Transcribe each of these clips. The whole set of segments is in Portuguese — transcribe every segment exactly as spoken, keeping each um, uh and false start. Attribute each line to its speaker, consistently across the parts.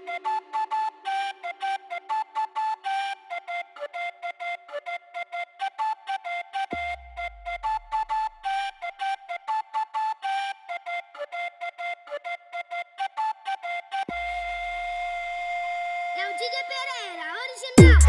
Speaker 1: É o D J Pereira, original.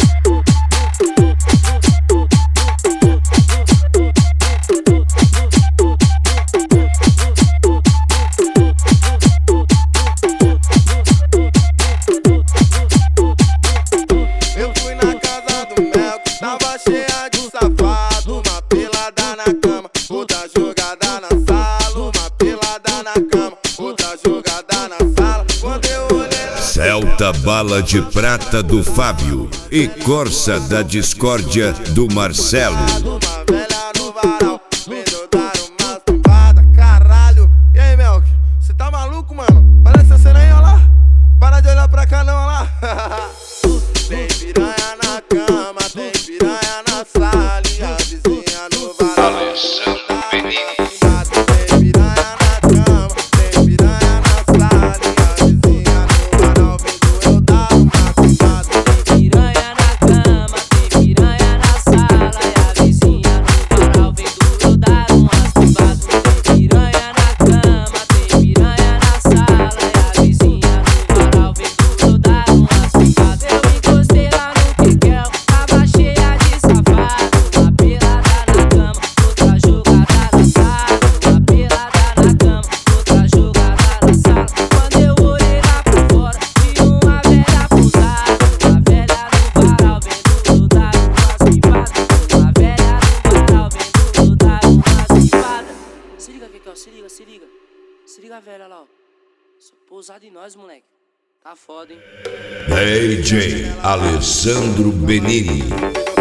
Speaker 2: Eu fui na casa do Mel, tava cheia de safado. Uma pelada na cama, outra jogada na sala. Uma pelada na cama, outra jogada na sala. Quando eu olhei na
Speaker 3: Celta Bala de Prata do Fábio e Corsa da Discórdia do Marcelo.
Speaker 2: uma velha no varal, vendeu dar umas pimpadas, caralho. E aí, Melk, cê tá maluco, mano? Olha essa cena aí, ó lá. Para de olhar pra cá, não, ó lá. Tem piranha na cama, tem piranha na sala. E a vizinha no varal.
Speaker 3: Alessandro Benini.
Speaker 2: Tem piranha na cama, tem piranha na sala. E a vizinha no varal. Vendo eu dar uma picada.
Speaker 4: Tem piranha na cama, tem piranha na sala. E a vizinha no varal vendo eu dar umas privadas. Tem piranha na cama, tem piranha na sala. E a vizinha no varal vendo eu dar umas privadas. Eu encostei lá no Piquel, tava cheia de safado. Uma pelada na cama, outra jogada na sala. Uma pelada na cama, outra jogada na sala. Quando eu olhei lá pra fora, vi uma velha pousada. Uma velha no varal vendo eu dar umas privadas. Uma velha no varal vendo eu dar umas privadas. Se liga, Piquel, se liga, se liga. Se liga, velha lá, ó. Só pousada em nós, moleque. Tá foda, hein?
Speaker 3: D J Alessandro Benini.